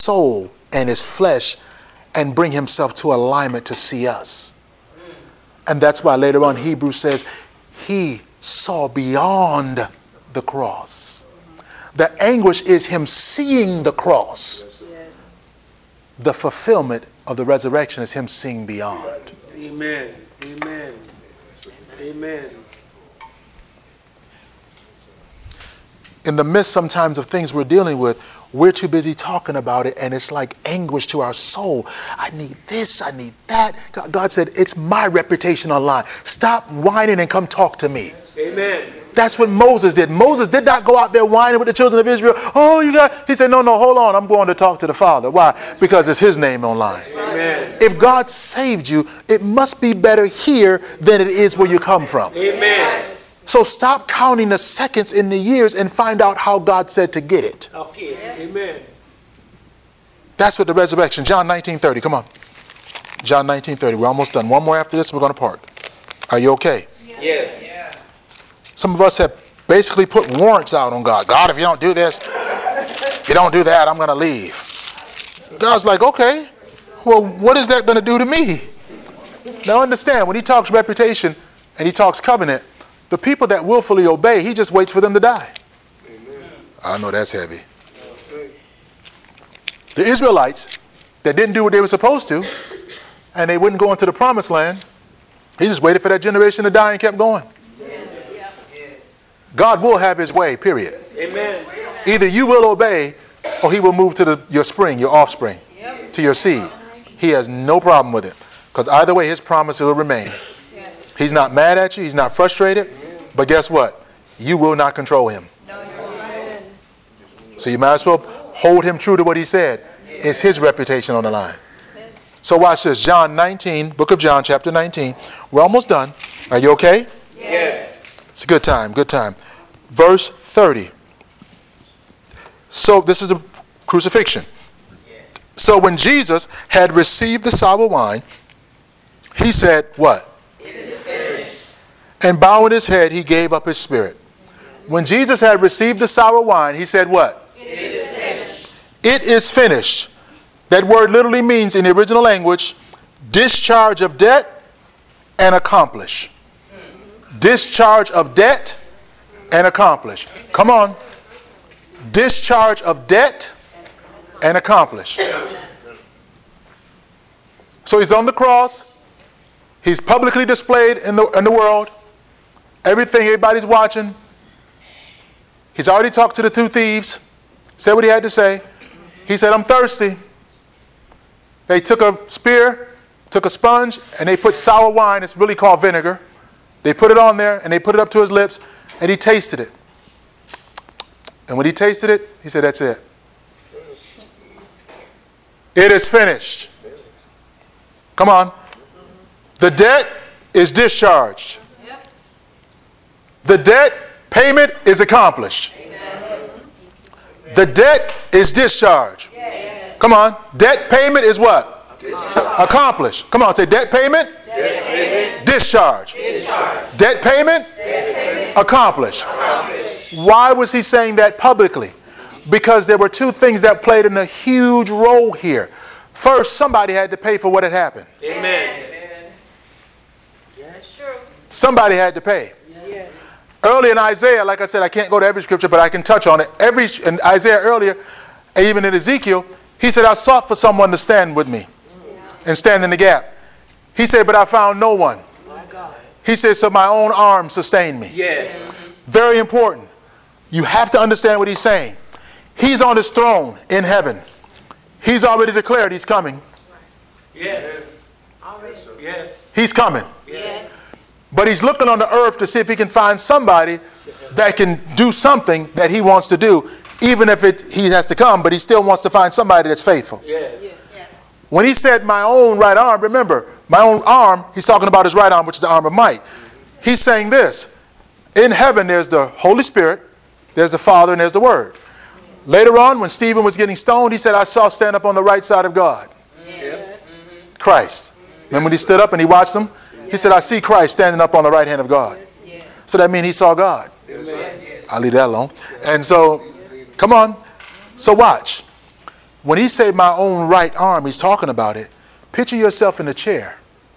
soul and his flesh and bring himself to alignment to see us. And that's why later on Hebrews says he saw beyond the cross. The anguish is him seeing the cross. Yes. The fulfillment of the resurrection is him seeing beyond. Amen. Amen. Amen. In the midst sometimes of things we're dealing with, we're too busy talking about it, and it's like anguish to our soul. I need this, I need that. God said, it's my reputation online. Stop whining and come talk to me. Amen. That's what Moses did. Moses did not go out there whining with the children of Israel. Oh, you got, he said, no, hold on. I'm going to talk to the Father. Why? Because it's his name online. Amen. If God saved you, it must be better here than it is where you come from. Amen. So stop counting the seconds in the years and find out how God said to get it. Okay. Amen. That's what the resurrection. John 19:30. Come on. John 19:30. We're almost done. One more after this, we're going to park. Are you okay? Yes. Some of us have basically put warrants out on God. God, if you don't do this, if you don't do that, I'm going to leave. God's like, okay, well, what is that going to do to me? Now understand, when he talks reputation and he talks covenant, the people that willfully obey, he just waits for them to die. Amen. I know that's heavy. The Israelites that didn't do what they were supposed to, and they wouldn't go into the promised land, he just waited for that generation to die and kept going. God will have his way, period. Amen. Either you will obey or he will move to your spring, your offspring, to your seed. He has no problem with it. Because either way, his promise will remain. He's not mad at you. He's not frustrated. But guess what? You will not control him. So you might as well hold him true to what he said. It's his reputation on the line. So watch this. John 19, book of John, chapter 19. We're almost done. Are you okay? Yes. It's a good time, good time. Verse 30. So this is a crucifixion. So when Jesus had received the sour wine, he said, what? It is finished. And bowing his head, he gave up his spirit. When Jesus had received the sour wine, he said what? It is finished. It is finished. That word literally means in the original language, discharge of debt and accomplish. Discharge of debt and accomplish. Come on. Discharge of debt and accomplish. So he's on the cross. He's publicly displayed in the world. Everybody's watching. He's already talked to the two thieves. Said what he had to say. He said, I'm thirsty. They took a spear, took a sponge, and they put sour wine. It's really called vinegar. They put it on there, and they put it up to his lips, and he tasted it. And when he tasted it, he said, that's it. It is finished. Come on. The debt is discharged. The debt payment is accomplished. The debt is discharged. Come on. Debt payment is what? Accomplished. Come on, say debt payment. Discharge. Debt payment. Accomplished. Why was he saying that publicly? Because there were two things that played in a huge role here. First, somebody had to pay for what had happened. Amen. Somebody had to pay. Early in Isaiah, like I said, I can't go to every scripture, but I can touch on it. In Isaiah earlier, and even in Ezekiel, he said, I sought for someone to stand with me and stand in the gap. He said, but I found no one. He said, so my own arm sustained me. Yes. Very important. You have to understand what he's saying. He's on his throne in heaven. He's already declared he's coming. Yes. Yes. He's coming. Yes. But he's looking on the earth to see if he can find somebody that can do something that he wants to do, even if he has to come, but he still wants to find somebody that's faithful. Yes. When he said my own right arm, remember, my own arm, he's talking about his right arm, which is the arm of might. He's saying this. In heaven, there's the Holy Spirit, there's the Father, and there's the Word. Later on, when Stephen was getting stoned, he said, I saw stand up on the right side of God. Yes. Christ. Remember when he stood up and he watched them? He said, I see Christ standing up on the right hand of God. So that means he saw God. I'll leave that alone. And so, come on. So watch. When he said my own right arm, he's talking about it. Picture yourself in a chair.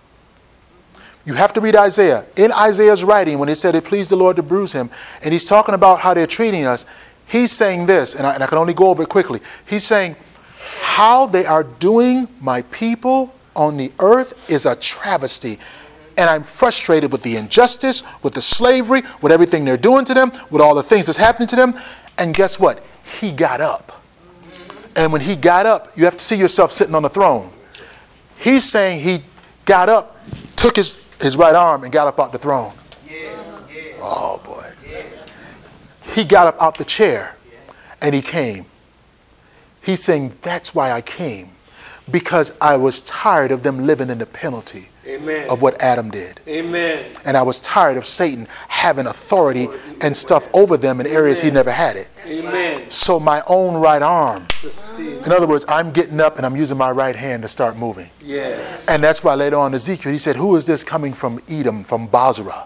You have to read Isaiah. In Isaiah's writing, when he said it pleased the Lord to bruise him, and he's talking about how they're treating us, he's saying this, and I can only go over it quickly. He's saying, how they are doing my people on the earth is a travesty. And I'm frustrated with the injustice, with the slavery, with everything they're doing to them, with all the things that's happening to them. And guess what? He got up. And when he got up, you have to see yourself sitting on the throne. He's saying he got up, took his right arm and got up out the throne. Oh boy. He got up out the chair and he came. He's saying, that's why I came. Because I was tired of them living in the penalty of what Adam did. Amen. And I was tired of Satan having authority and stuff over them in areas he never had it. Amen. So my own right arm. In other words, I'm getting up and I'm using my right hand to start moving. Yes. And that's why later on Ezekiel, he said, who is this coming from Edom, from Basra?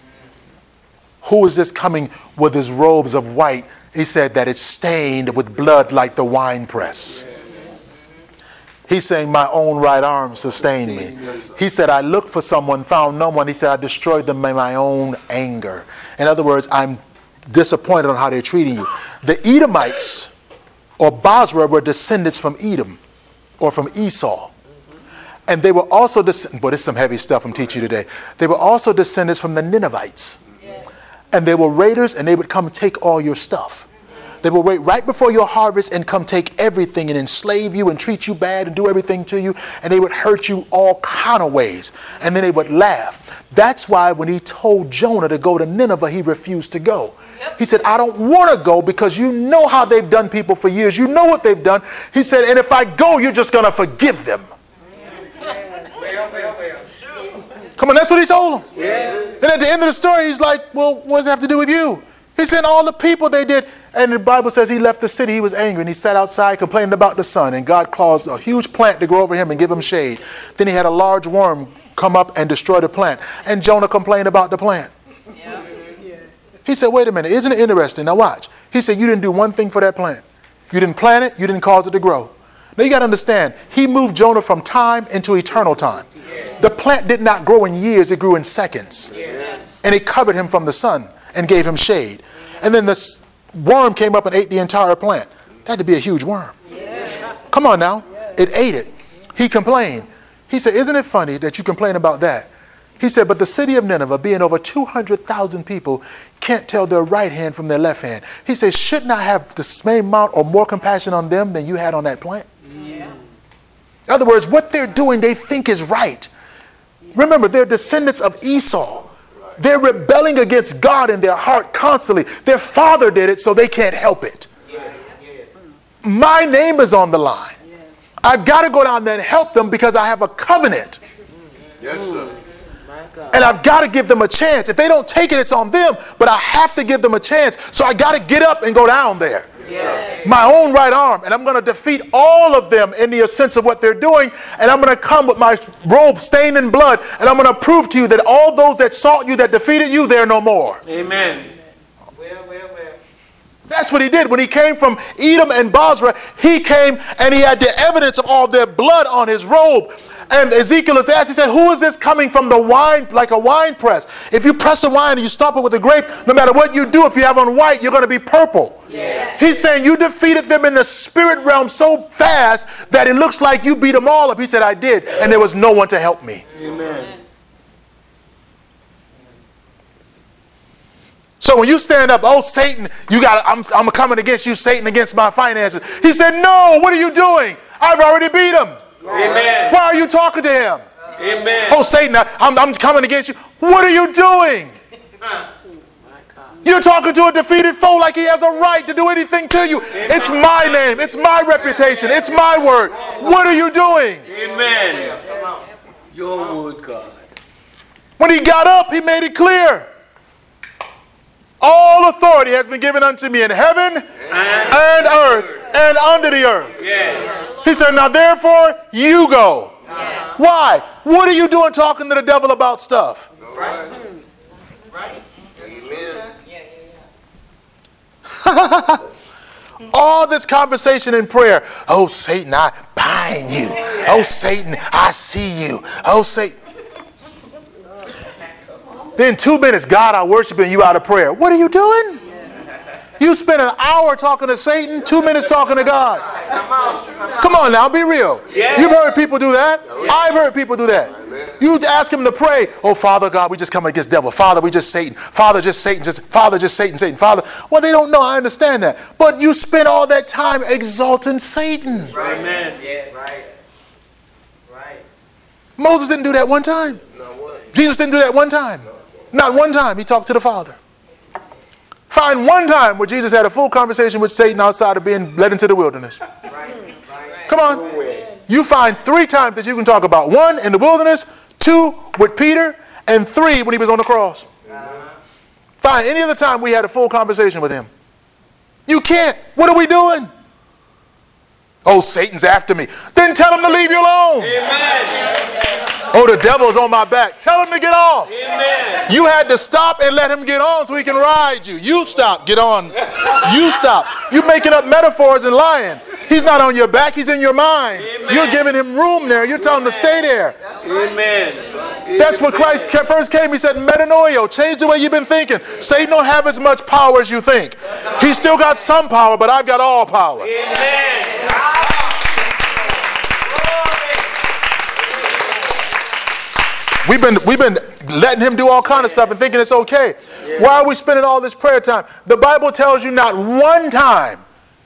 Who is this coming with his robes of white? He said that it's stained with blood like the winepress. He's saying my own right arm sustained me. He said, I looked for someone, found no one. He said, I destroyed them by my own anger. In other words, I'm disappointed on how they're treating you. The Edomites or Basra were descendants from Edom or from Esau. And they were also descendants, boy, this is some heavy stuff I'm teaching you today. They were also descendants from the Ninevites. And they were raiders, and they would come and take all your stuff. They will wait right before your harvest and come take everything and enslave you and treat you bad and do everything to you. And they would hurt you all kind of ways. And then they would laugh. That's why when he told Jonah to go to Nineveh, he refused to go. He said, I don't want to go because you know how they've done people for years. You know what they've done. He said, and if I go, you're just going to forgive them. Come on, that's what he told him. And at the end of the story, he's like, well, what does it have to do with you? He said, all the people they did. And the Bible says he left the city. He was angry and he sat outside complaining about the sun. And God caused a huge plant to grow over him and give him shade. Then he had a large worm come up and destroy the plant. And Jonah complained about the plant. He said, wait a minute, isn't it interesting? Now watch. He said, you didn't do one thing for that plant. You didn't plant it. You didn't cause it to grow. Now you got to understand, he moved Jonah from time into eternal time. The plant did not grow in years. It grew in seconds. And it covered him from the sun and gave him shade. And then this worm came up and ate the entire plant. That had to be a huge worm. Come on now. It ate it. He complained. He said, isn't it funny that you complain about that? He said, but the city of Nineveh, being over 200,000 people, can't tell their right hand from their left hand. He said, shouldn't I have the same amount or more compassion on them than you had on that plant? In other words, what they're doing, they think is right. Remember, they're descendants of Esau. They're rebelling against God in their heart constantly. Their father did it, so they can't help it. My name is on the line. I've got to go down there and help them because I have a covenant. Yes, sir. And I've got to give them a chance. If they don't take it, it's on them. But I have to give them a chance. So I got to get up and go down there. Yes. My own right arm. And I'm going to defeat all of them in the sense of what they're doing. And I'm going to come with my robe stained in blood. And I'm going to prove to you that all those that sought you, that defeated you, they're no more. Amen. That's what he did. When he came from Edom and Basra, he came and he had the evidence of all their blood on his robe. And Ezekiel is asked, he said, who is this coming from the wine, like a wine press? If you press a wine and you stop it with a grape, no matter what you do, if you have on white, you're going to be purple. Yes. He's saying you defeated them in the spirit realm so fast that it looks like you beat them all up. He said, I did. And there was no one to help me. Amen. So when you stand up, oh, Satan, I'm coming against you, Satan, against my finances. He said, no, what are you doing? I've already beat him. Amen. Why are you talking to him? Amen. Oh, Satan, I'm coming against you. What are you doing? You're talking to a defeated foe like he has a right to do anything to you. It's my name. It's my reputation. It's my word. What are you doing? Amen. Your word, God. When he got up, he made it clear. All authority has been given unto me in heaven and earth and under the earth. Yes. He said, now therefore you go. Yes. Why? What are you doing talking to the devil about stuff? Right. Right. Amen. All this conversation in prayer. Oh, Satan, I bind you. Oh, Satan, I see you. Oh, Satan. Then 2 minutes, God, I worship you out of prayer. What are you doing? You spent an hour talking to Satan, 2 minutes talking to God. Come on now, be real. You've heard people do that. I've heard people do that. You ask him to pray. Oh, Father God, we just come against devil. Father, we just Satan. Father, just Satan. Father, just Satan, Satan. Father. Well, they don't know. I understand that. But you spend all that time exalting Satan. Amen. Right. Moses didn't do that one time. Jesus didn't do that one time. Not one time he talked to the Father. Find one time where Jesus had a full conversation with Satan outside of being led into the wilderness. Come on. You find 3 times that you can talk about. 1 in the wilderness, 2 with Peter, and 3 when he was on the cross. Find any other time we had a full conversation with him. You can't. What are we doing? Oh, Satan's after me. Then tell him to leave you alone. Oh, the devil's on my back. Tell him to get off. Amen. You had to stop and let him get on so he can ride you. You stop, get on. You stop. You're making up metaphors and lying. He's not on your back, he's in your mind. Amen. You're giving him room there. You're telling him to stay there. Amen. That's what Christ first came. He said, metanoia, change the way you've been thinking. Satan don't have as much power as you think. He's still got some power, but I've got all power. Amen. We've been letting him do all kind of stuff and thinking it's okay. Why are we spending all this prayer time? The Bible tells you not one time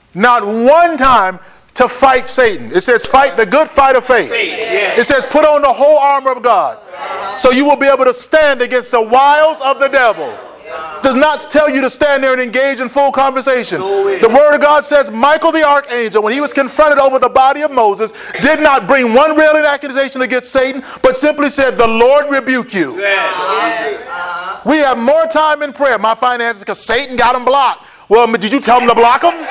to fight Satan. It says fight the good fight of faith. It says put on the whole armor of God so you will be able to stand against the wiles of the devil. Does not tell you to stand there and engage in full conversation. The word of God says Michael the archangel, when he was confronted over the body of Moses, did not bring one railing accusation against Satan, but simply said, the Lord rebuke you. We have more time in prayer. My finances, because Satan got them blocked. Well, did you tell him to block them?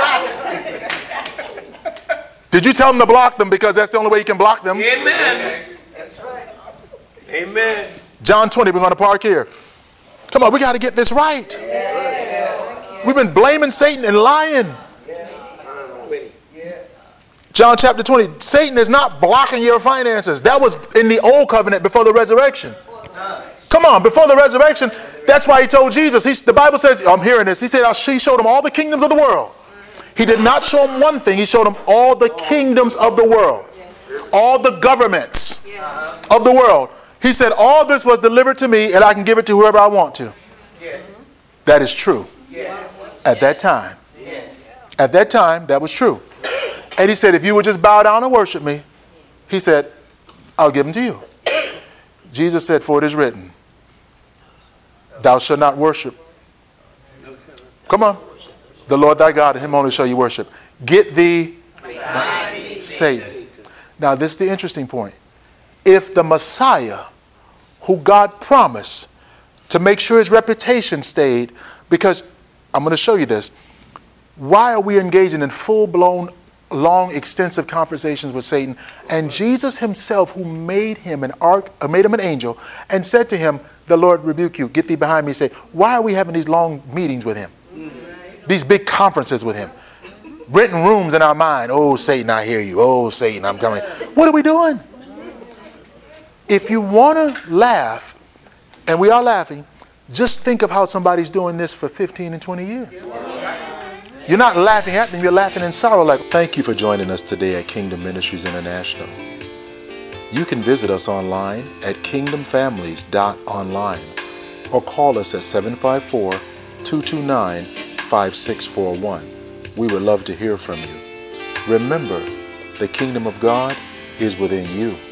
Did you tell him to block them because that's the only way you can block them? Amen. Amen. John 20, we're going to park here. Come on, we got to get this right. We've been blaming Satan and lying. John chapter 20, Satan is not blocking your finances. That was in the old covenant before the resurrection. Come on, before the resurrection, that's why he told Jesus. The Bible says, I'm hearing this, he said, he showed him all the kingdoms of the world. He did not show him one thing, he showed him all the kingdoms of the world. All the governments of the world. He said, all this was delivered to me and I can give it to whoever I want to. Yes. That is true. Yes. At that time. Yes. At that time, that was true. And he said, if you would just bow down and worship me, he said, I'll give them to you. Jesus said, for it is written, thou shalt not worship. Come on. The Lord thy God, and him only shall you worship. Get thee Satan. Now, this is the interesting point. If the Messiah, who God promised to make sure his reputation stayed, because I'm going to show you this. Why are we engaging in full-blown, long, extensive conversations with Satan? And Jesus himself, who made him an angel, and said to him, the Lord rebuke you, get thee behind me. Say, why are we having these long meetings with him? These big conferences with him? Written rooms in our mind. Oh, Satan, I hear you. Oh, Satan, I'm coming. What are we doing? If you want to laugh, and we are laughing, just think of how somebody's doing this for 15 and 20 years. You're not laughing at them, you're laughing in sorrow. Like, thank you for joining us today at Kingdom Ministries International. You can visit us online at kingdomfamilies.online or call us at 754-229-5641. We would love to hear from you. Remember, the kingdom of God is within you.